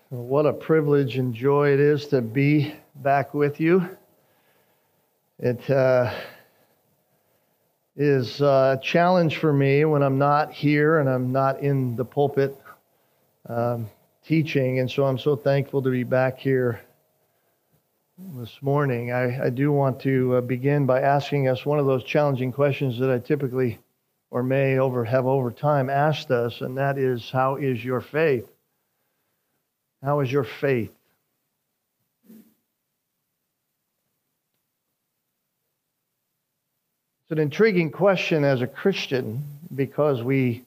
What a privilege and joy it is to be back with you. It is a challenge for me when I'm not here and I'm not in the pulpit teaching, and so I'm so thankful to be back here this morning. I do want to begin by asking us one of those challenging questions that I typically or may have over time asked us, and that is, how is your faith? How is your faith? It's an intriguing question as a Christian because we're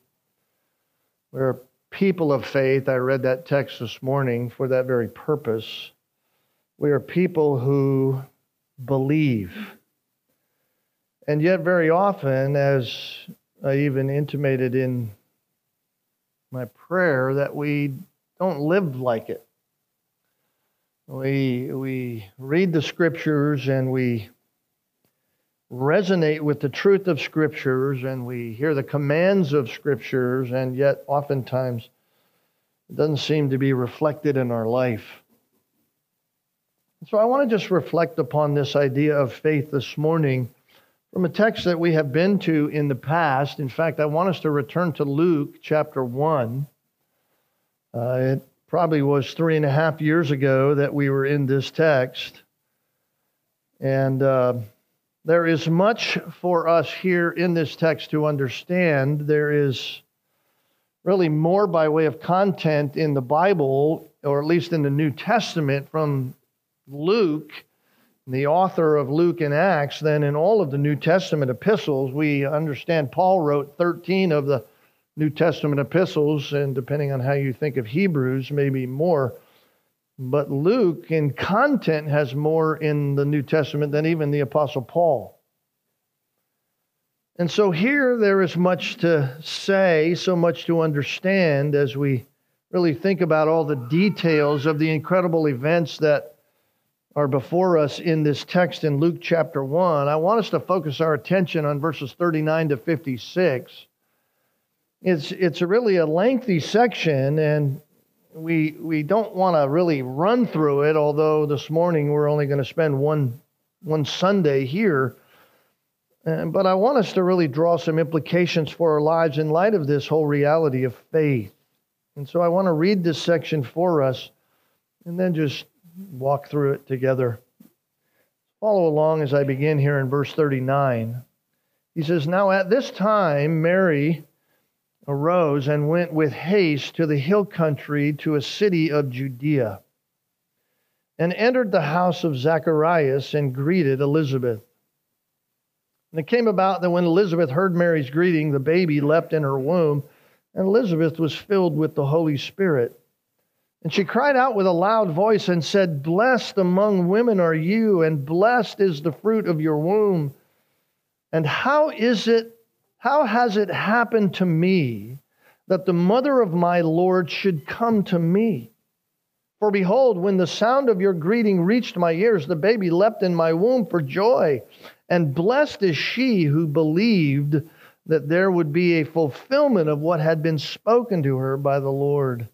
people of faith. I read that text this morning for that very purpose. We are people who believe. And yet very often, as I even intimated in my prayer, that we don't live like it. We read the Scriptures and we resonate with the truth of Scriptures and we hear the commands of Scriptures, and yet oftentimes it doesn't seem to be reflected in our life. So I want to just reflect upon this idea of faith this morning from a text that we have been to in the past. In fact, I want us to return to Luke chapter 1. It probably was 3.5 years ago that we were in this text. And there is much for us here in this text to understand. There is really more by way of content in the Bible, or at least in the New Testament, from Luke, the author of Luke and Acts, than in all of the New Testament epistles. We understand Paul wrote 13 of the New Testament epistles, and depending on how you think of Hebrews, maybe more. But Luke, in content, has more in the New Testament than even the Apostle Paul. And so here there is much to say, so much to understand as we really think about all the details of the incredible events that are before us in this text in Luke chapter 1. I want us to focus our attention on verses 39 to 56. It's really a lengthy section, and we don't want to really run through it, although this morning we're only going to spend one Sunday here. But I want us to really draw some implications for our lives in light of this whole reality of faith. And so I want to read this section for us and then just walk through it together. Follow along as I begin here in verse 39. He says, "Now at this time Mary arose and went with haste to the hill country, to a city of Judea, and entered the house of Zacharias and greeted Elizabeth. And it came about that when Elizabeth heard Mary's greeting, the baby leapt in her womb, and Elizabeth was filled with the Holy Spirit. And she cried out with a loud voice and said, 'Blessed among women are you, and blessed is the fruit of your womb. And how has it happened to me that the mother of my Lord should come to me? For behold, when the sound of your greeting reached my ears, the baby leapt in my womb for joy. And blessed is she who believed that there would be a fulfillment of what had been spoken to her by the Lord.'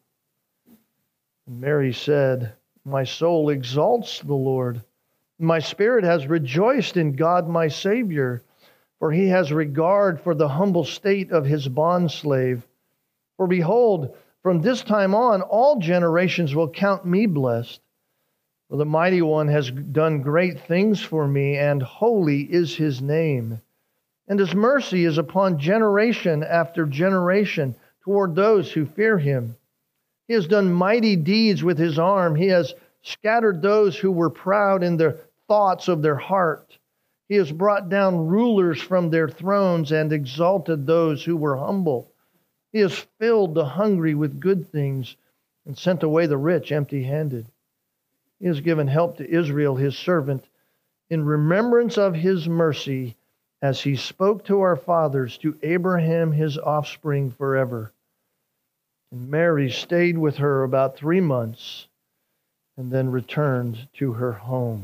And Mary said, 'My soul exalts the Lord. My spirit has rejoiced in God my Savior, for he has regard for the humble state of his bondslave. For behold, from this time on, all generations will count me blessed. For the Mighty One has done great things for me, and holy is his name. And his mercy is upon generation after generation toward those who fear him. He has done mighty deeds with his arm. He has scattered those who were proud in the thoughts of their heart. He has brought down rulers from their thrones and exalted those who were humble. He has filled the hungry with good things and sent away the rich empty-handed. He has given help to Israel, his servant, in remembrance of his mercy, as he spoke to our fathers, to Abraham his offspring forever.' And Mary stayed with her about 3 months and then returned to her home."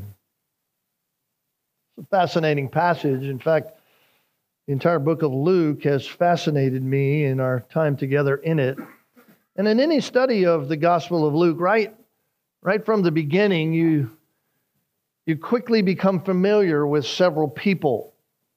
It's a fascinating passage. In fact, the entire book of Luke has fascinated me in our time together in it. And in any study of the Gospel of Luke, right from the beginning, you quickly become familiar with several people.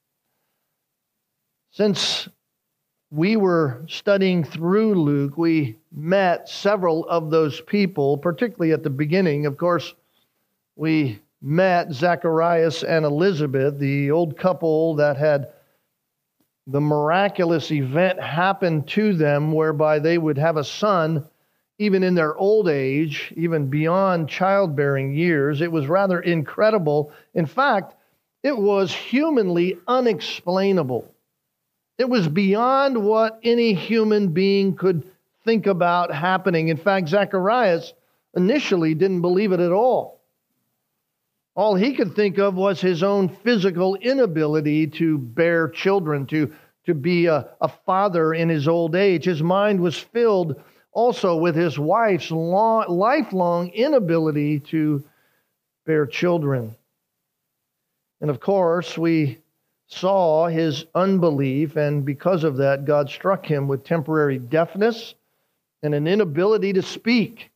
Since we were studying through Luke, we met several of those people, particularly at the beginning. Of course, we met Zacharias and Elizabeth, the old couple that had the miraculous event happen to them whereby they would have a son even in their old age, even beyond childbearing years. It was rather incredible. In fact, it was humanly unexplainable. It was beyond what any human being could think about happening. In fact, Zacharias initially didn't believe it at all. All he could think of was his own physical inability to bear children, to be a father in his old age. His mind was filled also with his wife's lifelong inability to bear children. And of course, we saw his unbelief, and because of that, God struck him with temporary deafness and an inability to speak.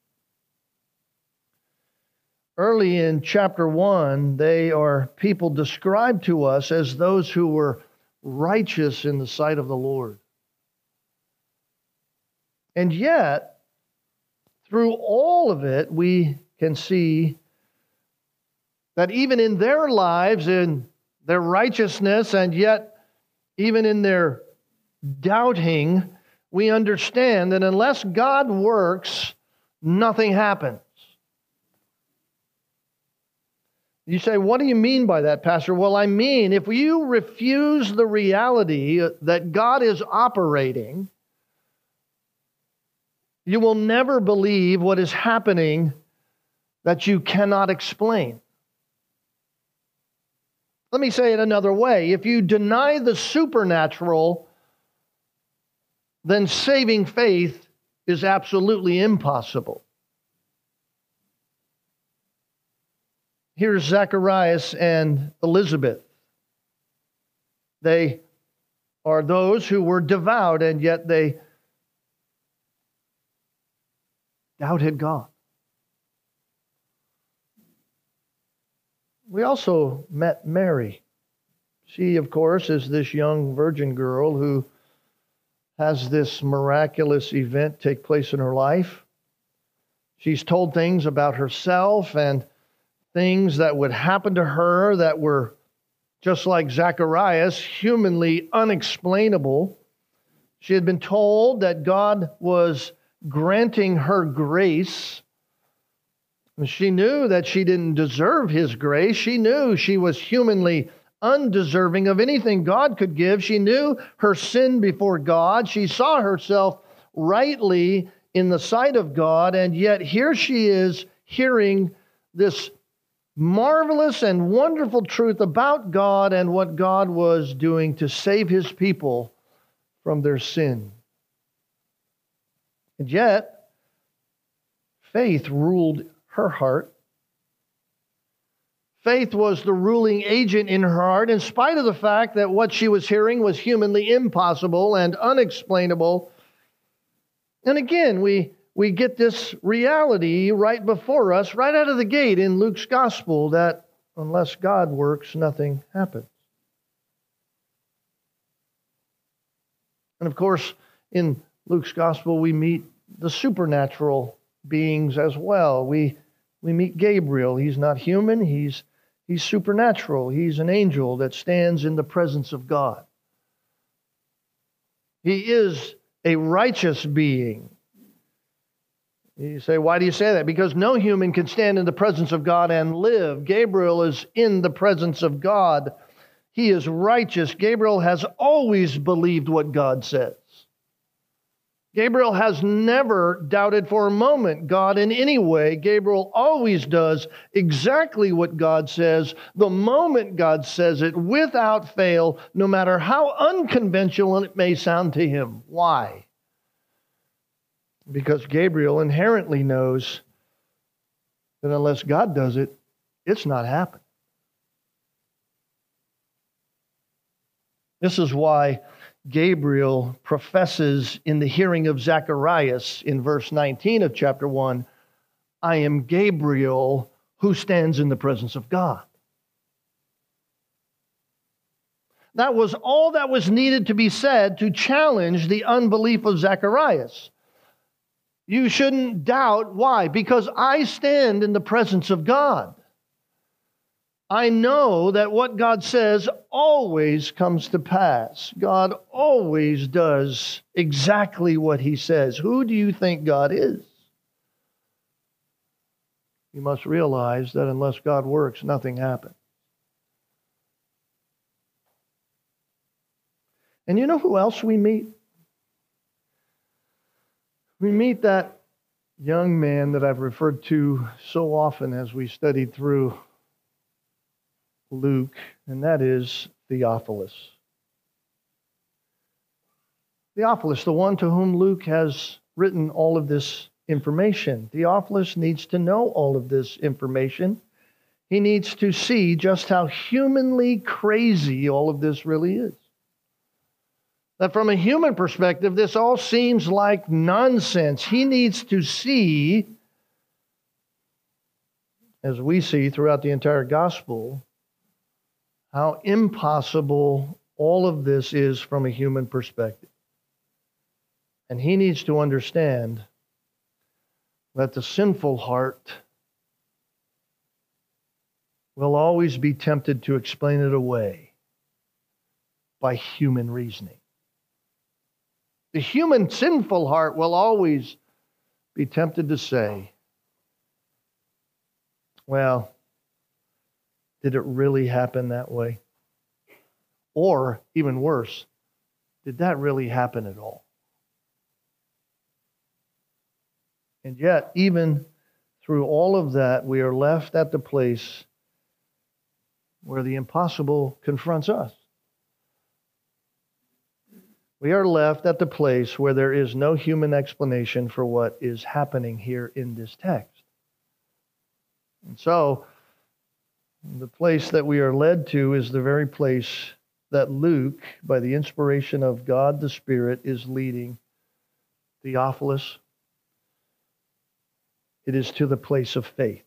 Early in chapter 1, they are people described to us as those who were righteous in the sight of the Lord. And yet, through all of it, we can see that even in their lives, in their righteousness, and yet even in their doubting, we understand that unless God works, nothing happens. You say, what do you mean by that, Pastor? Well, I mean, if you refuse the reality that God is operating, you will never believe what is happening that you cannot explain. Let me say it another way. If you deny the supernatural, then saving faith is absolutely impossible. Here's Zacharias and Elizabeth. They are those who were devout, and yet they doubted God. We also met Mary. She, of course, is this young virgin girl who has this miraculous event take place in her life. She's told things about herself and things that would happen to her that were, just like Zacharias, humanly unexplainable. She had been told that God was granting her grace. She knew that she didn't deserve His grace. She knew she was humanly undeserving of anything God could give. She knew her sin before God. She saw herself rightly in the sight of God, and yet here she is hearing this marvelous and wonderful truth about God and what God was doing to save His people from their sin. And yet, faith ruled her heart. Faith was the ruling agent in her heart, in spite of the fact that what she was hearing was humanly impossible and unexplainable. And again, we get this reality right before us, right out of the gate in Luke's gospel, that unless God works, nothing happens. And of course, in Luke's gospel, we meet the supernatural beings as well. We meet Gabriel. He's not human. He's supernatural. He's an angel that stands in the presence of God. He is a righteous being. You say, why do you say that? Because no human can stand in the presence of God and live. Gabriel is in the presence of God. He is righteous. Gabriel has always believed what God says. Gabriel has never doubted for a moment God in any way. Gabriel always does exactly what God says, the moment God says it, without fail, no matter how unconventional it may sound to him. Why? Because Gabriel inherently knows that unless God does it, it's not happening. This is why Gabriel professes in the hearing of Zacharias in verse 19 of chapter 1, I am Gabriel who stands in the presence of God. That was all that was needed to be said to challenge the unbelief of Zacharias. You shouldn't doubt. Why? Because I stand in the presence of God. I know that what God says always comes to pass. God always does exactly what He says. Who do you think God is? You must realize that unless God works, nothing happens. And you know who else we meet? We meet that young man that I've referred to so often as we studied through Luke, and that is Theophilus. Theophilus, the one to whom Luke has written all of this information. Theophilus needs to know all of this information. He needs to see just how humanly crazy all of this really is. That from a human perspective, this all seems like nonsense. He needs to see, as we see throughout the entire gospel, how impossible all of this is from a human perspective. And he needs to understand that the sinful heart will always be tempted to explain it away by human reasoning. The human sinful heart will always be tempted to say, well, did it really happen that way? Or, even worse, did that really happen at all? And yet, even through all of that, we are left at the place where the impossible confronts us. We are left at the place where there is no human explanation for what is happening here in this text. And so, the place that we are led to is the very place that Luke, by the inspiration of God the Spirit, is leading Theophilus. It is to the place of faith.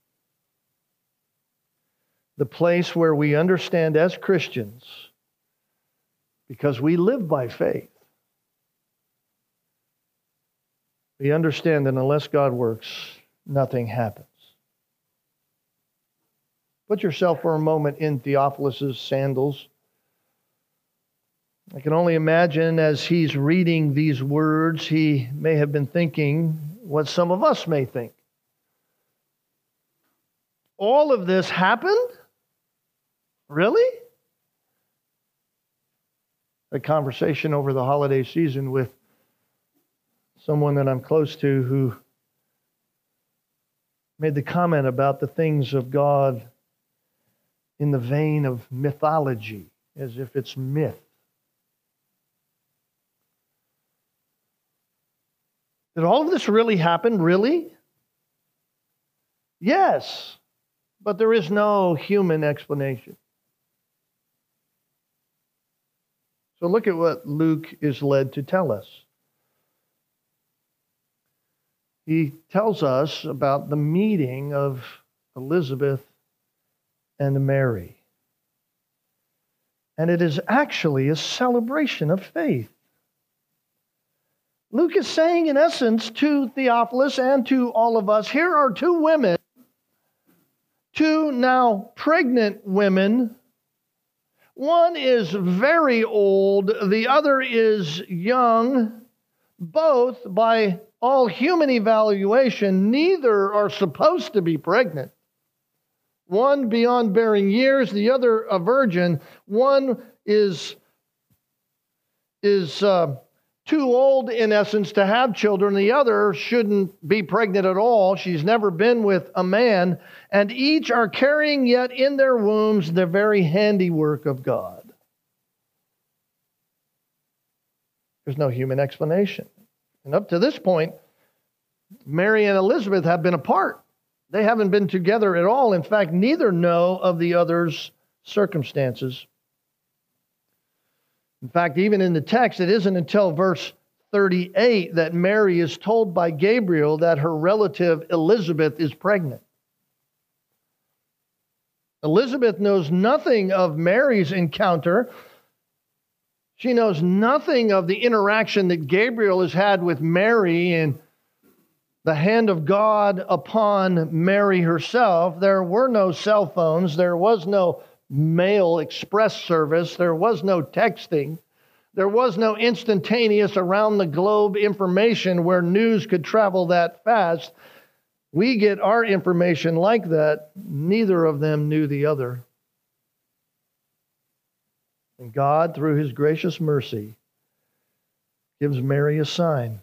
The place where we understand as Christians, because we live by faith, we understand that unless God works, nothing happens. Put yourself for a moment in Theophilus' sandals. I can only imagine as he's reading these words, he may have been thinking what some of us may think. All of this happened? Really? A conversation over the holiday season with someone that I'm close to who made the comment about the things of God in the vein of mythology, as if it's myth. Did all of this really happen? Really? Yes, but there is no human explanation. So look at what Luke is led to tell us. He tells us about the meeting of Elizabeth and Mary. And it is actually a celebration of faith. Luke is saying, in essence, to Theophilus and to all of us, here are two women, two now pregnant women. One is very old, the other is young. Both, by all human evaluation, neither are supposed to be pregnant. One beyond bearing years, the other a virgin. One is too old, in essence, to have children. The other shouldn't be pregnant at all. She's never been with a man. And each are carrying yet in their wombs the very handiwork of God. There's no human explanation. And up to this point, Mary and Elizabeth have been apart. They haven't been together at all. In fact, neither know of the other's circumstances. In fact, even in the text, it isn't until verse 38 that Mary is told by Gabriel that her relative Elizabeth is pregnant. Elizabeth knows nothing of Mary's encounter. She knows nothing of the interaction that Gabriel has had with Mary and the hand of God upon Mary herself. There were no cell phones. There was no mail express service. There was no texting. There was no instantaneous around the globe information where news could travel that fast. We get our information like that. Neither of them knew the other. And God, through His gracious mercy, gives Mary a sign.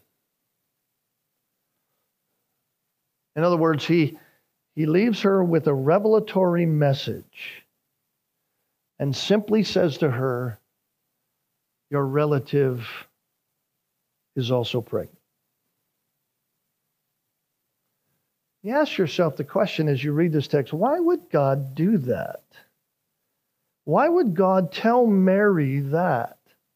In other words, He leaves her with a revelatory message and simply says to her, your relative is also pregnant. You ask yourself the question as you read this text, why would God do that? Why would God tell Mary that?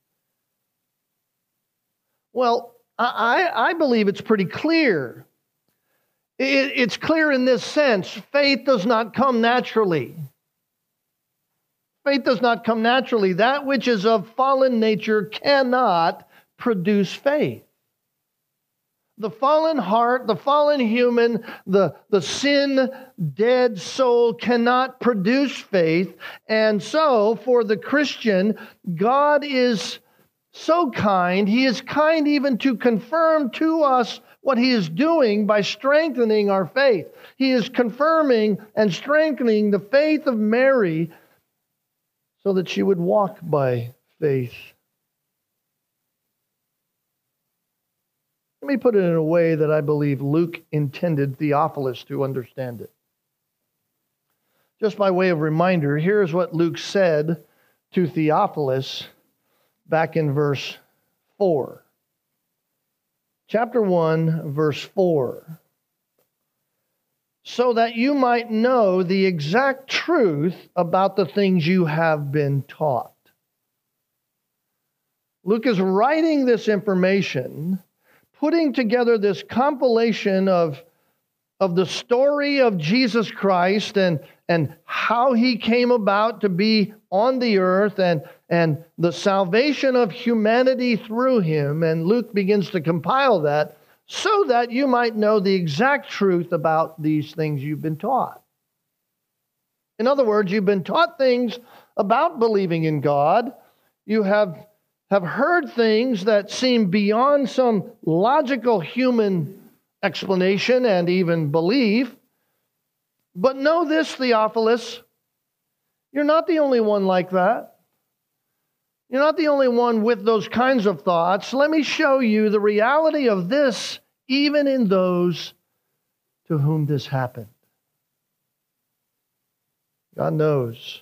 Well, I believe it's pretty clear. It's clear in this sense. Faith does not come naturally. Faith does not come naturally. That which is of fallen nature cannot produce faith. The fallen heart, the fallen human, the sin-dead soul cannot produce faith. And so, for the Christian, God is so kind. He is kind even to confirm to us what He is doing by strengthening our faith. He is confirming and strengthening the faith of Mary so that she would walk by faith. Let me put it in a way that I believe Luke intended Theophilus to understand it. Just by way of reminder, here's what Luke said to Theophilus back in verse 4. Chapter 1, verse 4. So that you might know the exact truth about the things you have been taught. Luke is writing this information, putting together this compilation of the story of Jesus Christ and how He came about to be on the earth and the salvation of humanity through Him. And Luke begins to compile that so that you might know the exact truth about these things you've been taught. In other words, you've been taught things about believing in God. You have heard things that seem beyond some logical human explanation and even belief. But know this, Theophilus, you're not the only one like that. You're not the only one with those kinds of thoughts. Let me show you the reality of this, even in those to whom this happened. God knows.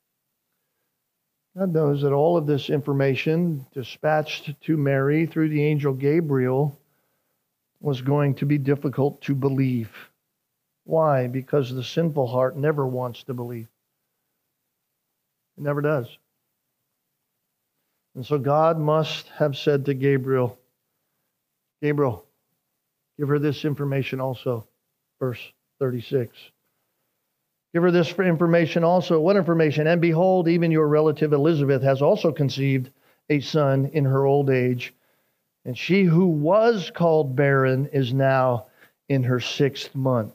God knows that all of this information dispatched to Mary through the angel Gabriel was going to be difficult to believe. Why? Because the sinful heart never wants to believe. It never does. And so God must have said to Gabriel, Gabriel, give her this information also. Verse 36. Give her this information also. What information? And behold, even your relative Elizabeth has also conceived a son in her old age. And she who was called barren is now in her 6th month.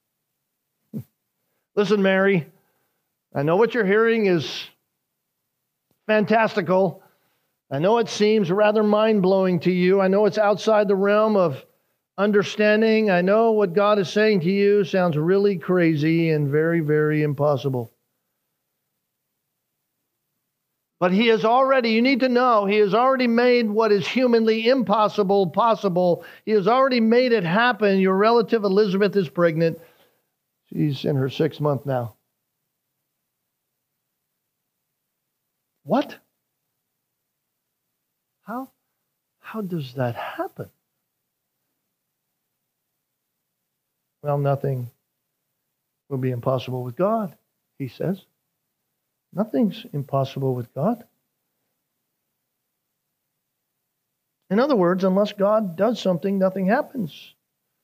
Listen, Mary, I know what you're hearing is fantastical. I know it seems rather mind-blowing to you. I know it's outside the realm of understanding. I know what God is saying to you sounds really crazy and very, very impossible. But He has already, you need to know, He has already made what is humanly impossible possible. He has already made it happen. Your relative Elizabeth is pregnant. She's in her 6th month now. What? How does that happen? Well, nothing will be impossible with God, He says. Nothing's impossible with God. In other words, unless God does something, nothing happens.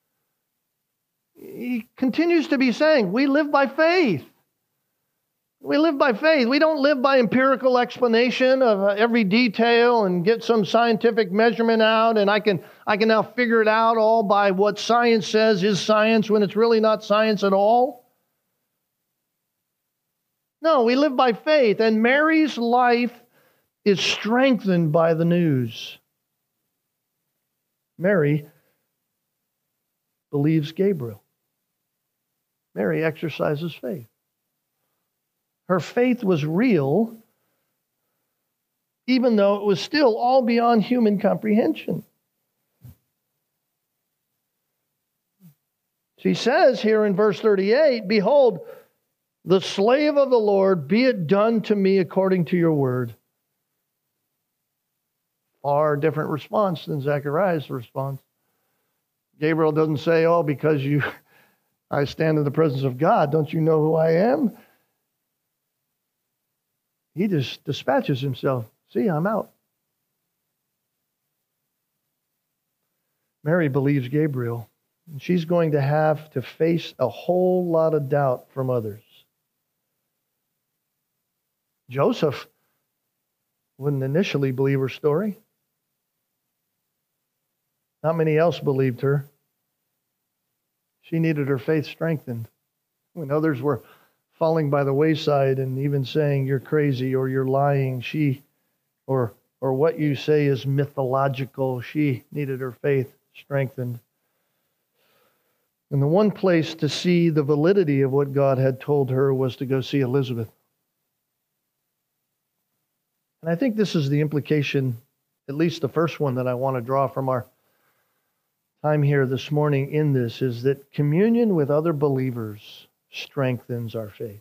He continues to be saying, we live by faith. We live by faith. We don't live by empirical explanation of every detail and get some scientific measurement out, and I can now figure it out all by what science says is science when it's really not science at all. No, we live by faith, and Mary's life is strengthened by the news. Mary believes Gabriel. Mary exercises faith. Her faith was real, even though it was still all beyond human comprehension. She says here in verse 38, "Behold, the slave of the Lord, be it done to me according to your word." Far different response than Zechariah's response. Gabriel doesn't say, "Oh, because I stand in the presence of God, don't you know who I am?" He just dispatches himself. "See, I'm out." Mary believes Gabriel, and she's going to have to face a whole lot of doubt from others. Joseph wouldn't initially believe her story. Not many else believed her. She needed her faith strengthened. When others were falling by the wayside and even saying you're crazy or you're lying, or what you say is mythological, she needed her faith strengthened. And the one place to see the validity of what God had told her was to go see Elizabeth. And I think this is the implication, at least the first one that I want to draw from our time here this morning in this, is that communion with other believers strengthens our faith.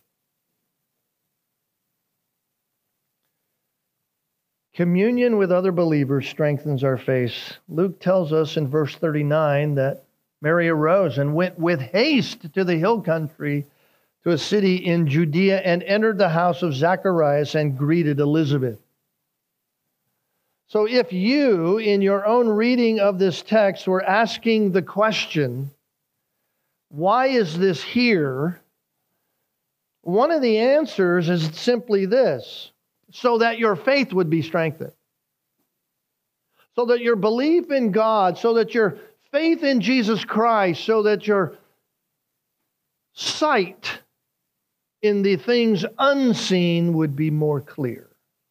Communion with other believers strengthens our faith. Luke tells us in verse 39 that Mary arose and went with haste to the hill country, to a city in Judea, and entered the house of Zacharias and greeted Elizabeth. So if you, in your own reading of this text, were asking the question, why is this here? One of the answers is simply this: so that your faith would be strengthened. So that your belief in God, so that your faith in Jesus Christ, so that your sight in the things unseen would be more clear.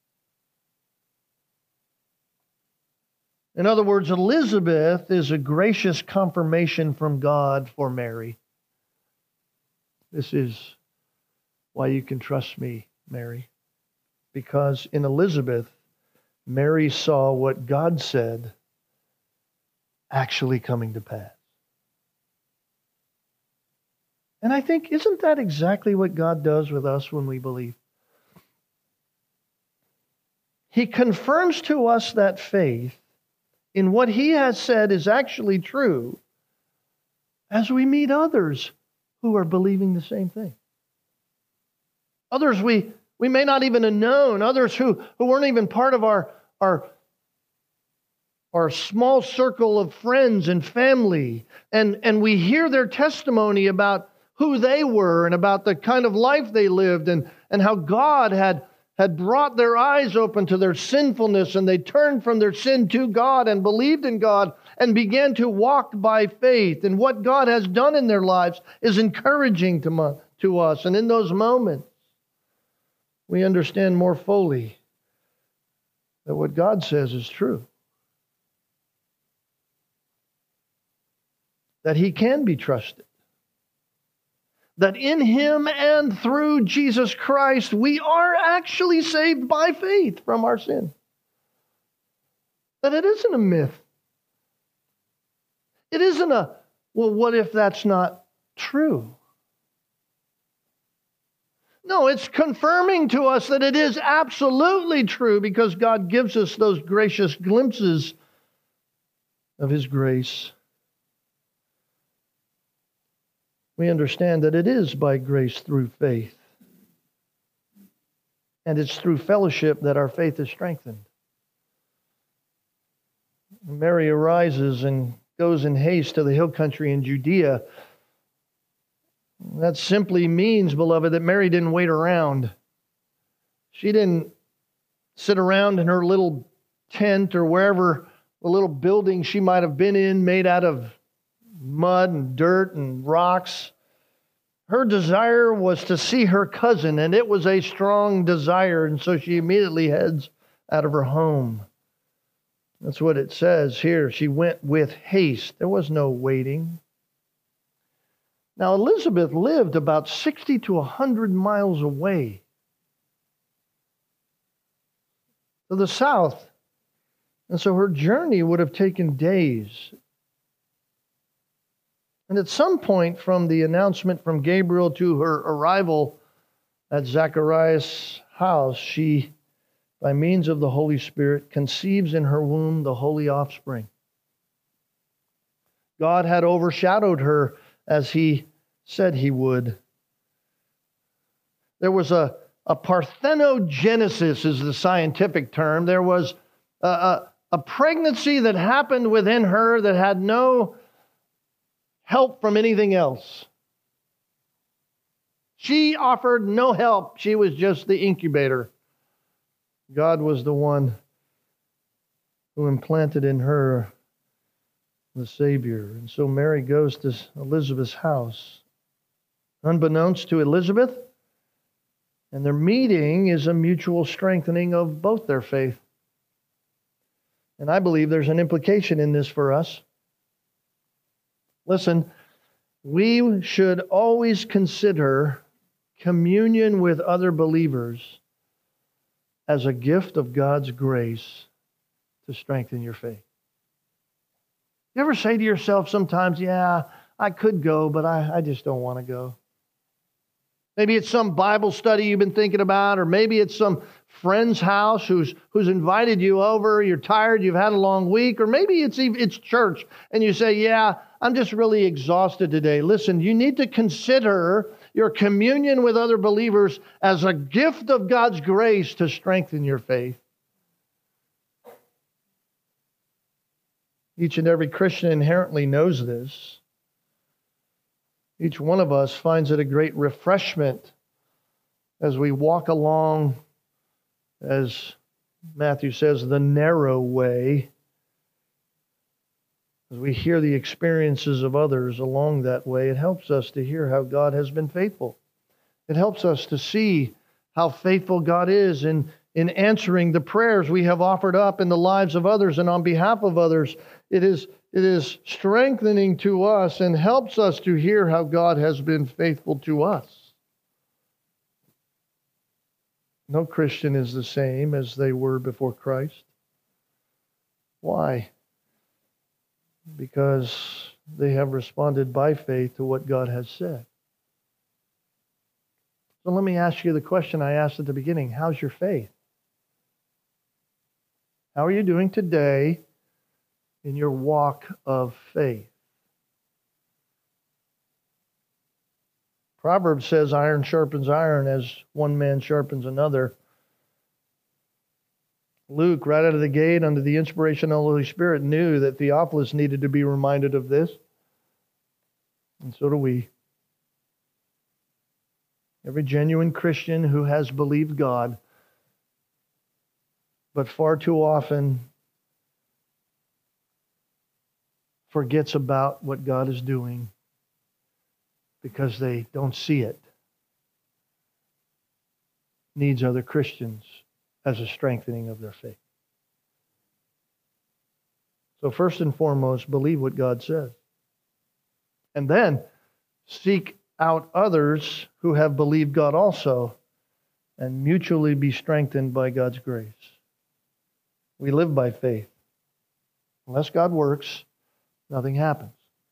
In other words, Elizabeth is a gracious confirmation from God for Mary. This is why you can trust me, Mary. Because in Elizabeth, Mary saw what God said actually coming to pass. And I think, isn't that exactly what God does with us when we believe? He confirms to us that faith in what He has said is actually true as we meet others who are believing the same thing. Others we may not even have known, others who weren't even part of our small circle of friends and family. And we hear their testimony about who they were and about the kind of life they lived and how God had brought their eyes open to their sinfulness, and they turned from their sin to God and believed in God and began to walk by faith. And what God has done in their lives is encouraging to us. And in those moments, we understand more fully that what God says is true. That He can be trusted. That in Him and through Jesus Christ, we are actually saved by faith from our sin. That it isn't a myth. It isn't well, what if that's not true? No, it's confirming to us that it is absolutely true, because God gives us those gracious glimpses of His grace. We understand that it is by grace through faith. And it's through fellowship that our faith is strengthened. Mary arises and goes in haste to the hill country in Judea. That simply means, beloved, that Mary didn't wait around. She didn't sit around in her little tent or wherever the little building she might have been in, made out of mud and dirt and rocks. Her desire was to see her cousin, and it was a strong desire, and so she immediately heads out of her home. That's what it says here. She went with haste. There was no waiting. Now, Elizabeth lived about 60 to 100 miles away to the south. And so her journey would have taken days. And at some point from the announcement from Gabriel to her arrival at Zacharias' house, she, by means of the Holy Spirit, conceives in her womb the holy offspring. God had overshadowed her as He said He would. There was a parthenogenesis is the scientific term. There was a pregnancy that happened within her that had no help from anything else. She offered no help. She was just the incubator. God was the one who implanted in her the Savior. And so Mary goes to Elizabeth's house. Unbeknownst to Elizabeth, and their meeting is a mutual strengthening of both their faith. And I believe there's an implication in this for us. Listen, we should always consider communion with other believers as a gift of God's grace to strengthen your faith. You ever say to yourself sometimes, yeah, I could go, but I just don't want to go? Maybe it's some Bible study you've been thinking about, or maybe it's some friend's house who's invited you over. You're tired, you've had a long week, or maybe it's church, and you say, yeah, I'm just really exhausted today. Listen, you need to consider your communion with other believers as a gift of God's grace to strengthen your faith. Each and every Christian inherently knows this. Each one of us finds it a great refreshment as we walk along, as Matthew says, the narrow way, as we hear the experiences of others along that way. It helps us to hear how God has been faithful. It helps us to see how faithful God is in answering the prayers we have offered up in the lives of others and on behalf of others. It is strengthening to us and helps us to hear how God has been faithful to us. No Christian is the same as they were before Christ. Why? Because they have responded by faith to what God has said. So let me ask you the question I asked at the beginning. How's your faith? How are you doing today in your walk of faith? Proverbs says iron sharpens iron as one man sharpens another. Luke, right out of the gate, under the inspiration of the Holy Spirit, knew that Theophilus needed to be reminded of this. And so do we. Every genuine Christian who has believed God, but far too often forgets about what God is doing because they don't see it, needs other Christians as a strengthening of their faith. So first and foremost, believe what God says. And then seek out others who have believed God also and mutually be strengthened by God's grace. We live by faith. Unless God works, nothing happens.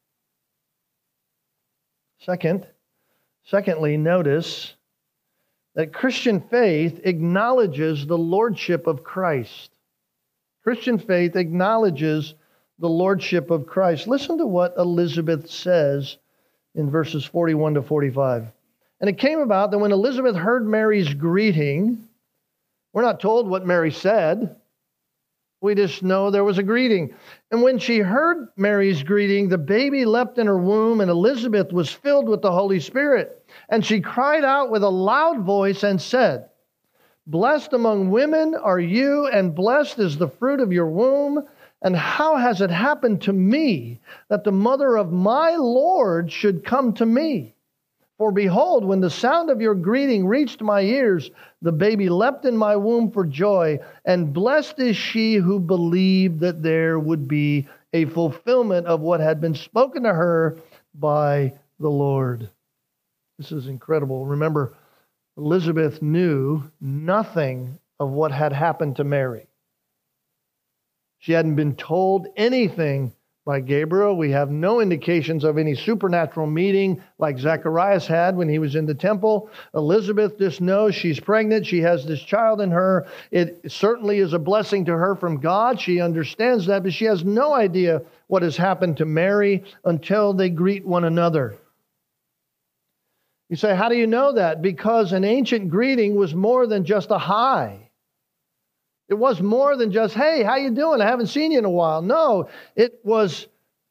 Secondly, notice that Christian faith acknowledges the lordship of Christ. Christian faith acknowledges the lordship of Christ. Listen to what Elizabeth says in verses 41 to 45. And it came about that when Elizabeth heard Mary's greeting, we're not told what Mary said. We just know there was a greeting. And when she heard Mary's greeting, the baby leapt in her womb, and Elizabeth was filled with the Holy Spirit. And she cried out with a loud voice and said, "Blessed among women are you, and blessed is the fruit of your womb. And how has it happened to me that the mother of my Lord should come to me? For behold, when the sound of your greeting reached my ears, the baby leapt in my womb for joy, and blessed is she who believed that there would be a fulfillment of what had been spoken to her by the Lord." This is incredible. Remember, Elizabeth knew nothing of what had happened to Mary. She hadn't been told anything by Gabriel. We have no indications of any supernatural meeting like Zacharias had when he was in the temple. Elizabeth just knows she's pregnant. She has this child in her. It certainly is a blessing to her from God. She understands that, but she has no idea what has happened to Mary until they greet one another. You say, how do you know that? Because an ancient greeting was more than just a hi. It was more than just, "Hey, how you doing? I haven't seen you in a while." No, it was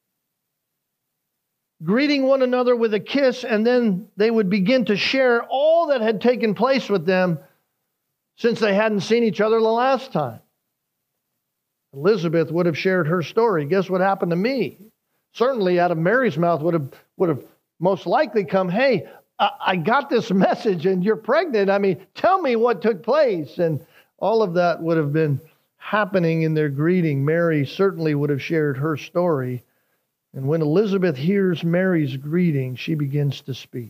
greeting one another with a kiss, and then they would begin to share all that had taken place with them since they hadn't seen each other the last time. Elizabeth would have shared her story. Guess what happened to me? Certainly out of Mary's mouth would have most likely come, "Hey, I got this message and you're pregnant. I mean, tell me what took place." And all of that would have been happening in their greeting. Mary certainly would have shared her story. And when Elizabeth hears Mary's greeting, she begins to speak.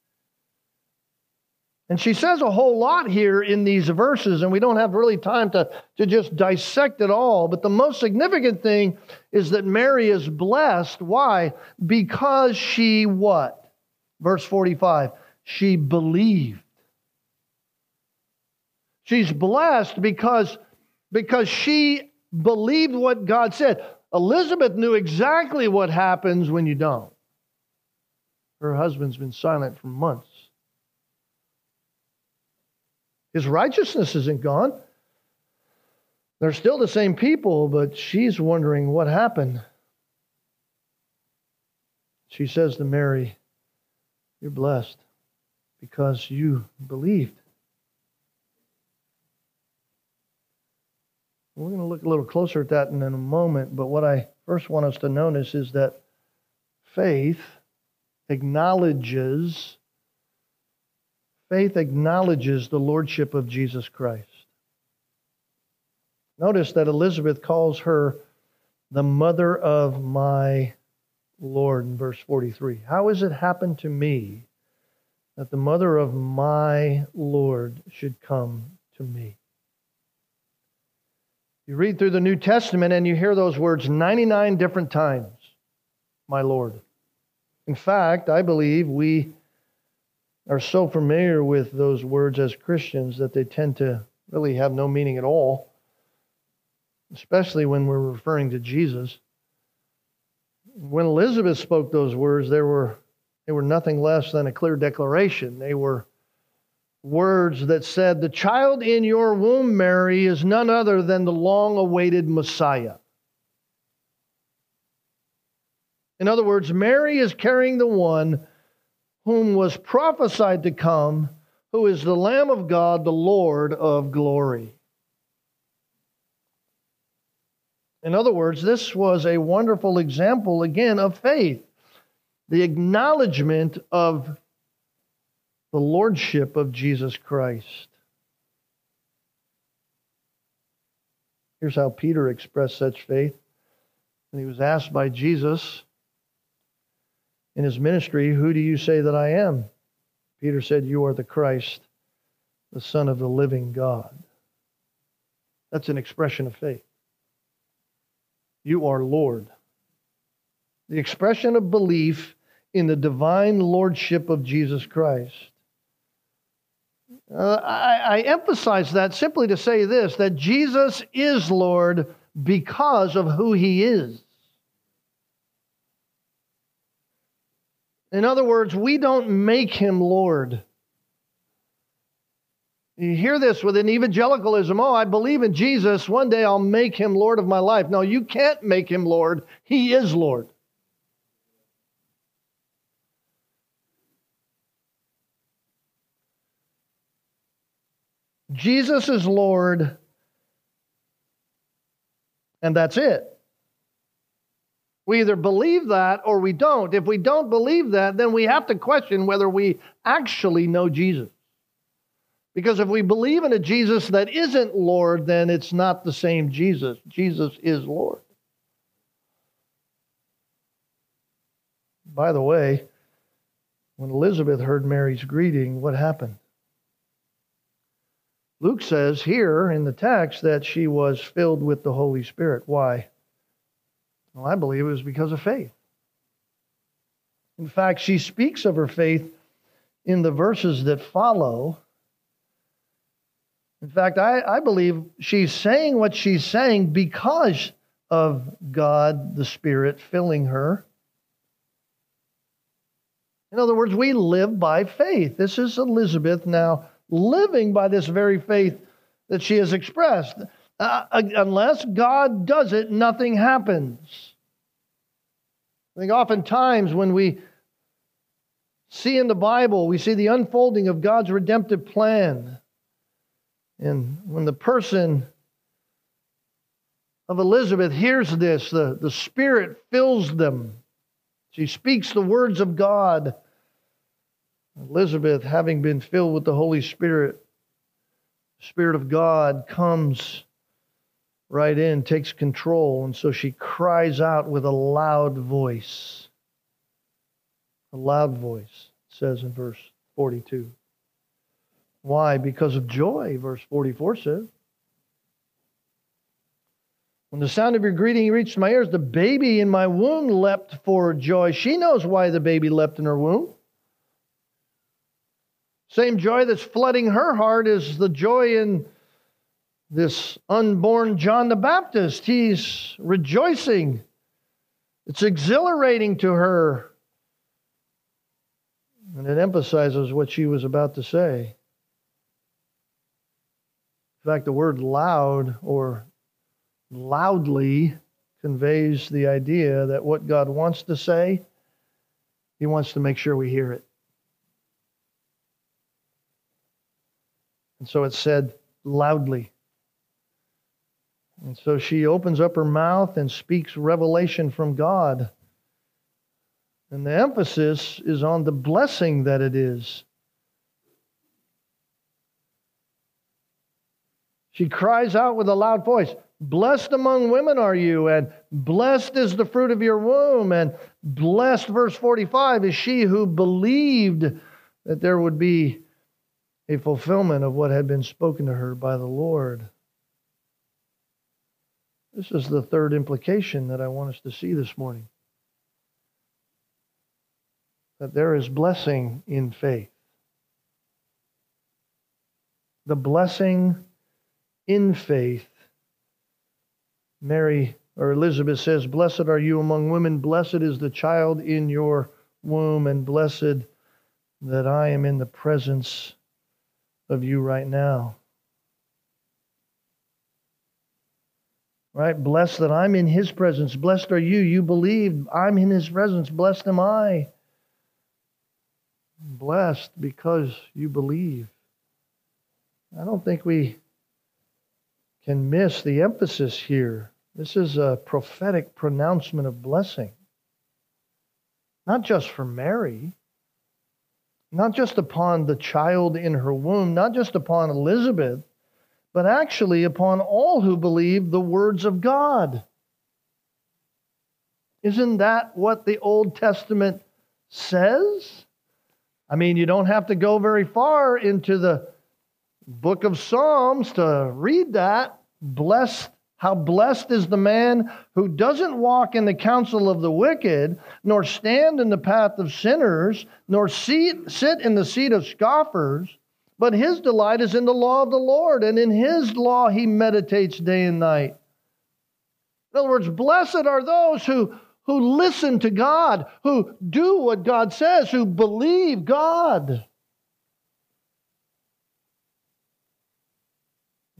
And she says a whole lot here in these verses, and we don't have really time to just dissect it all. But the most significant thing is that Mary is blessed. Why? Because she what? Verse 45, she believed. She's blessed because she believed what God said. Elizabeth knew exactly what happens when you don't. Her husband's been silent for months. His righteousness isn't gone. They're still the same people, but she's wondering what happened. She says to Mary, "You're blessed because you believed." We're going to look a little closer at that in a moment, but what I first want us to notice is that faith acknowledges the lordship of Jesus Christ. Notice that Elizabeth calls her the mother of my Lord in verse 43. How has it happened to me that the mother of my Lord should come to me? You read through the New Testament and you hear those words 99 different times, my Lord. In fact, I believe we are so familiar with those words as Christians that they tend to really have no meaning at all, especially when we're referring to Jesus. When Elizabeth spoke those words, they were nothing less than a clear declaration. They were words that said, "The child in your womb, Mary, is none other than the long-awaited Messiah." In other words, Mary is carrying the one whom was prophesied to come, who is the Lamb of God, the Lord of glory. In other words, this was a wonderful example, again, of faith. The acknowledgement of the lordship of Jesus Christ. Here's how Peter expressed such faith. When he was asked by Jesus in his ministry, "Who do you say that I am?" Peter said, "You are the Christ, the Son of the living God." That's an expression of faith. You are Lord. The expression of belief in the divine lordship of Jesus Christ. I emphasize that simply to say this, that Jesus is Lord because of who He is. In other words, we don't make Him Lord. You hear this within evangelicalism. Oh, I believe in Jesus. One day I'll make him Lord of my life. No, you can't make him Lord. He is Lord. Jesus is Lord, and that's it. We either believe that or we don't. If we don't believe that, then we have to question whether we actually know Jesus. Because if we believe in a Jesus that isn't Lord, then it's not the same Jesus. Jesus is Lord. By the way, when Elizabeth heard Mary's greeting, what happened? Luke says here in the text that she was filled with the Holy Spirit. Why? Well, I believe it was because of faith. In fact, she speaks of her faith in the verses that follow. In fact, I believe she's saying what she's saying because of God, the Spirit, filling her. In other words, we live by faith. This is Elizabeth now living by this very faith that she has expressed. Unless God does it, nothing happens. I think oftentimes when we see in the Bible, we see the unfolding of God's redemptive plan. And when the person of Elizabeth hears this, the Spirit fills them. She speaks the words of God. Elizabeth, having been filled with the Holy Spirit, the Spirit of God comes right in, takes control, and so she cries out with a loud voice. A loud voice, it says in verse 42. Why? Because of joy, verse 44 says. When the sound of your greeting reached my ears, the baby in my womb leapt for joy. She knows why the baby leapt in her womb. Same joy that's flooding her heart is the joy in this unborn John the Baptist. He's rejoicing. It's exhilarating to her. And it emphasizes what she was about to say. In fact, the word loud or loudly conveys the idea that what God wants to say, He wants to make sure we hear it. And so it said loudly. And so she opens up her mouth and speaks revelation from God. And the emphasis is on the blessing that it is. She cries out with a loud voice, "Blessed among women are you, and blessed is the fruit of your womb, and blessed," verse 45, "is she who believed that there would be a fulfillment of what had been spoken to her by the Lord." This is the third implication that I want us to see this morning. That there is blessing in faith. The blessing in faith. Mary or Elizabeth says, "Blessed are you among women, blessed is the child in your womb, and blessed that I am in the presence of you right now." Right? Blessed that I'm in His presence. Blessed are you. You believe I'm in His presence. Blessed am I. Blessed because you believe. I don't think we can miss the emphasis here. This is a prophetic pronouncement of blessing. Not just for Mary, not just upon the child in her womb, not just upon Elizabeth, but actually upon all who believe the words of God. Isn't that what the Old Testament says? I mean, you don't have to go very far into the book of Psalms to read that. How blessed is the man who doesn't walk in the counsel of the wicked, nor stand in the path of sinners, nor sit in the seat of scoffers, but his delight is in the law of the Lord, and in His law he meditates day and night. In other words, blessed are those who listen to God, who do what God says, who believe God.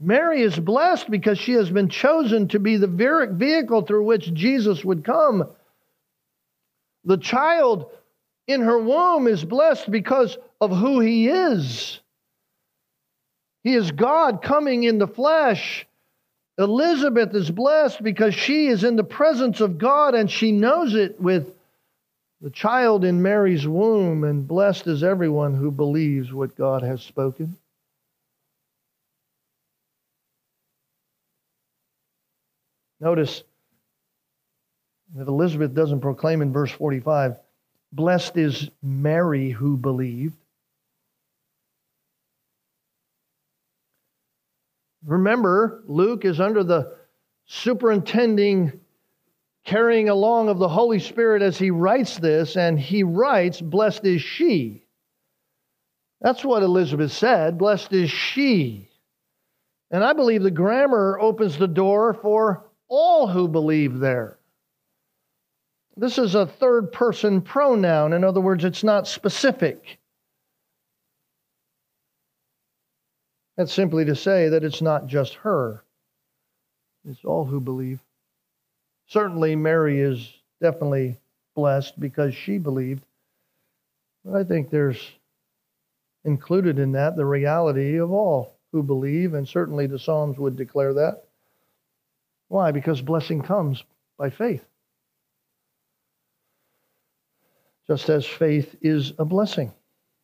Mary is blessed because she has been chosen to be the vehicle through which Jesus would come. The child in her womb is blessed because of who he is. He is God coming in the flesh. Elizabeth is blessed because she is in the presence of God and she knows it with the child in Mary's womb. And blessed is everyone who believes what God has spoken. Notice that Elizabeth doesn't proclaim in verse 45, blessed is Mary who believed. Remember, Luke is under the superintending, carrying along of the Holy Spirit as he writes this, and he writes, blessed is she. That's what Elizabeth said, blessed is she. And I believe the grammar opens the door for all who believe there. This is a third person pronoun. In other words, it's not specific. That's simply to say that it's not just her. It's all who believe. Certainly Mary is definitely blessed because she believed. But I think there's included in that the reality of all who believe, and certainly the Psalms would declare that. Why? Because blessing comes by faith. Just as faith is a blessing.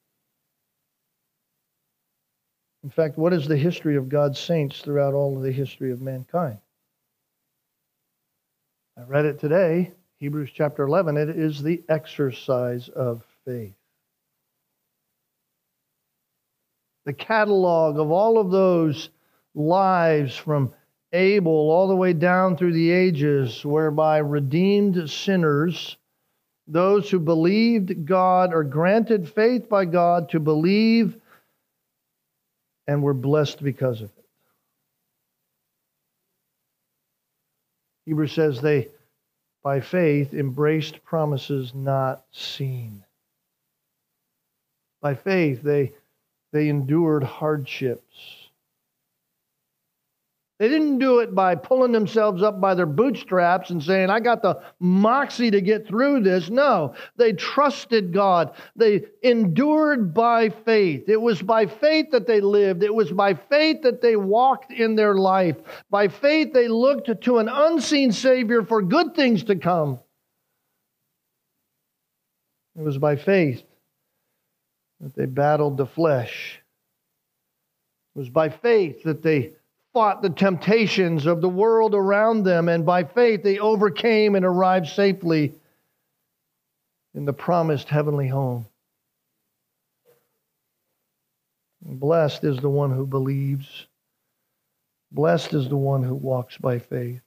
In fact, what is the history of God's saints throughout all of the history of mankind? I read it today, Hebrews chapter 11. It is the exercise of faith. The catalog of all of those lives from Abel all the way down through the ages, whereby redeemed sinners, those who believed God, are granted faith by God to believe, and were blessed because of it. Hebrews says they, by faith, embraced promises not seen. By faith, they endured hardships. They didn't do it by pulling themselves up by their bootstraps and saying, I got the moxie to get through this. No, they trusted God. They endured by faith. It was by faith that they lived. It was by faith that they walked in their life. By faith they looked to an unseen Savior for good things to come. It was by faith that they battled the flesh. It was by faith that they fought the temptations of the world around them, and by faith they overcame and arrived safely in the promised heavenly home. And blessed is the one who believes. Blessed is the one who walks by faith.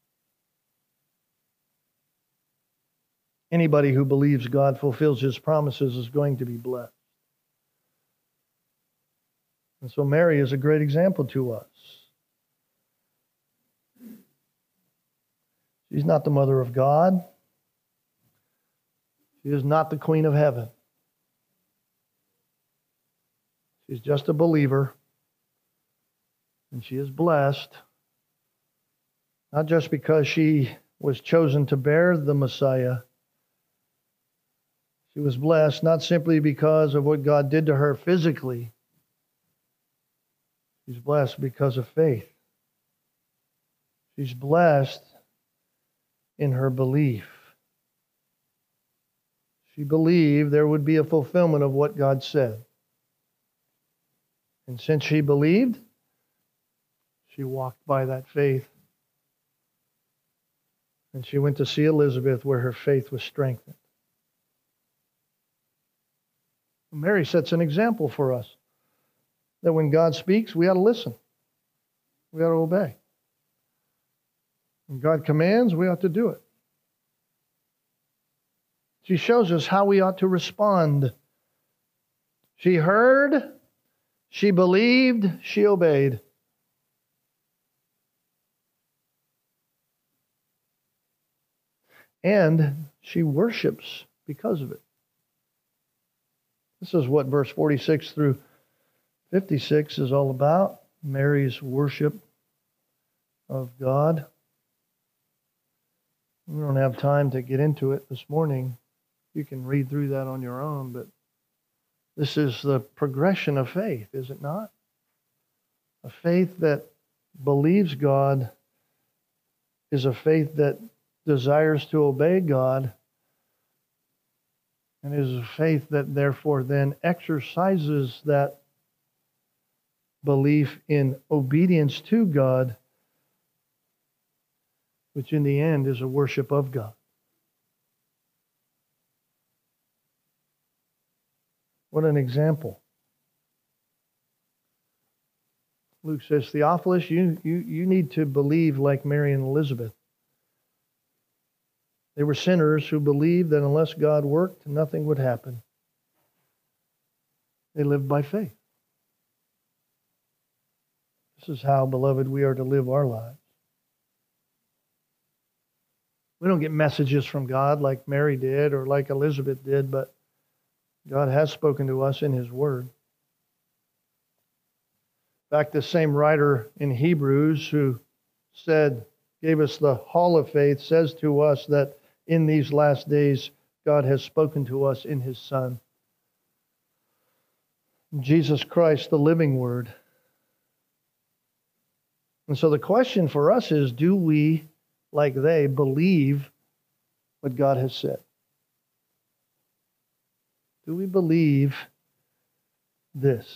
Anybody who believes God fulfills His promises is going to be blessed. And so Mary is a great example to us. She's not the mother of God. She is not the queen of heaven. She's just a believer. And she is blessed, not just because she was chosen to bear the Messiah. She was blessed not simply because of what God did to her physically. She's blessed because of faith. She's blessed in her belief. She believed there would be a fulfillment of what God said. And since she believed, she walked by that faith. And she went to see Elizabeth where her faith was strengthened. Mary sets an example for us that when God speaks, we ought to listen. We ought to obey. When God commands, we ought to do it. She shows us how we ought to respond. She heard, she believed, she obeyed. And she worships because of it. This is what verse 46 through 56 is all about. Mary's worship of God. We don't have time to get into it this morning. You can read through that on your own, but this is the progression of faith, is it not? A faith that believes God is a faith that desires to obey God, and is a faith that therefore then exercises that belief in obedience to God, which in the end is a worship of God. What an example. Luke says, Theophilus, you need to believe like Mary and Elizabeth. They were sinners who believed that unless God worked, nothing would happen. They lived by faith. This is how, beloved, we are to live our lives. We don't get messages from God like Mary did or like Elizabeth did, but God has spoken to us in His Word. In fact, the same writer in Hebrews who gave us the hall of faith, says to us that in these last days, God has spoken to us in His Son. Jesus Christ, the living Word. And so the question for us is, do we, like they, believe what God has said? Do we believe this?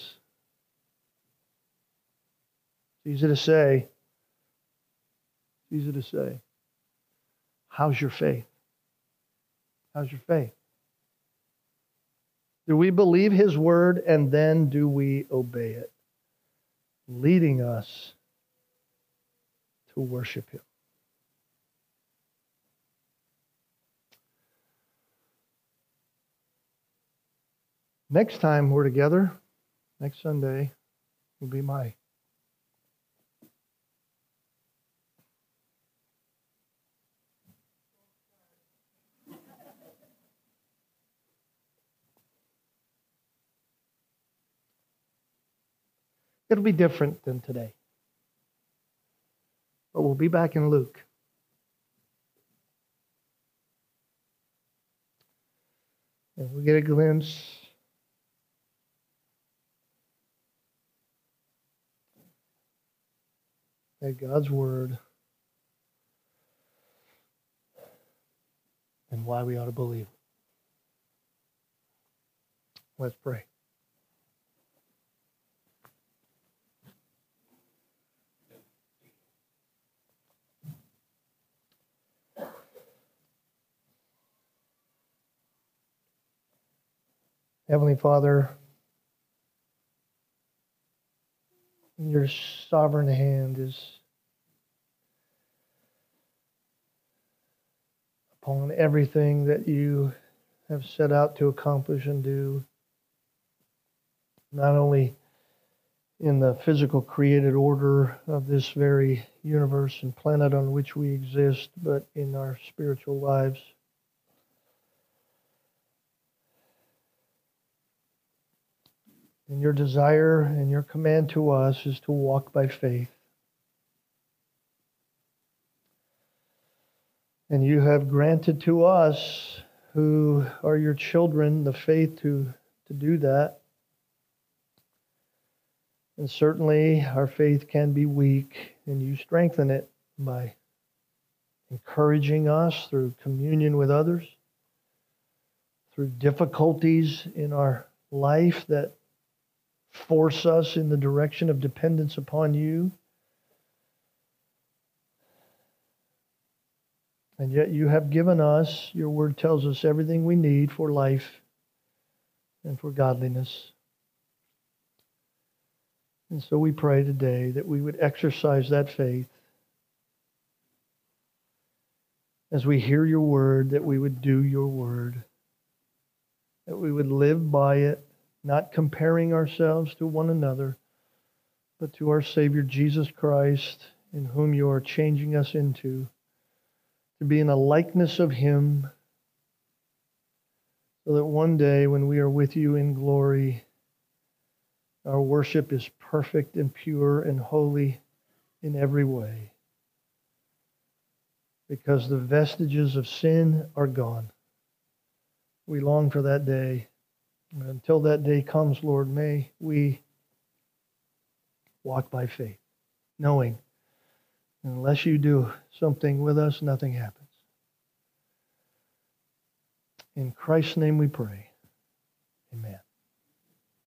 It's easy to say. It's easy to say. How's your faith? How's your faith? Do we believe His Word, and then do we obey it, leading us to worship Him? Next time we're together, next Sunday, will be my It'll be different than today. But we'll be back in Luke. And we get a glimpse at God's Word and why we ought to believe it. Let's pray. Heavenly Father, your sovereign hand is upon everything that you have set out to accomplish and do, not only in the physical created order of this very universe and planet on which we exist, but in our spiritual lives. And your desire and your command to us is to walk by faith. And you have granted to us, who are your children, the faith to do that. And certainly our faith can be weak, and you strengthen it by encouraging us through communion with others, through difficulties in our life that force us in the direction of dependence upon you. And yet you have given us, your word tells us, everything we need for life and for godliness. And so we pray today that we would exercise that faith as we hear your word, that we would do your word, that we would live by it, not comparing ourselves to one another, but to our Savior Jesus Christ, in whom you are changing us into, to be in a likeness of Him, so that one day when we are with you in glory, Our worship is perfect and pure and holy in every way, because the vestiges of sin are gone. We long for that day. And until that day comes, Lord, may we walk by faith, knowing unless you do something with us, nothing happens. In Christ's name we pray. Amen.